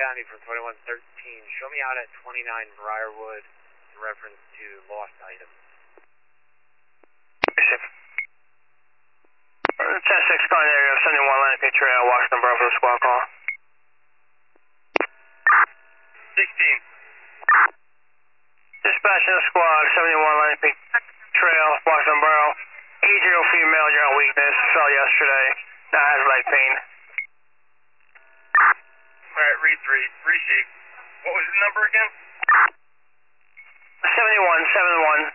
County from 2113. Show me out at 29 Briarwood in reference to lost item. 10-6 calling area of 71 Atlantic Trail, Washington Borough for the squad call. 16. Dispatching the squad, 71 Atlantic Trail, Washington Borough. 80 female, you're on weakness, fell yesterday, now has leg pain. Alright, read 3, receive. What was the number again? 71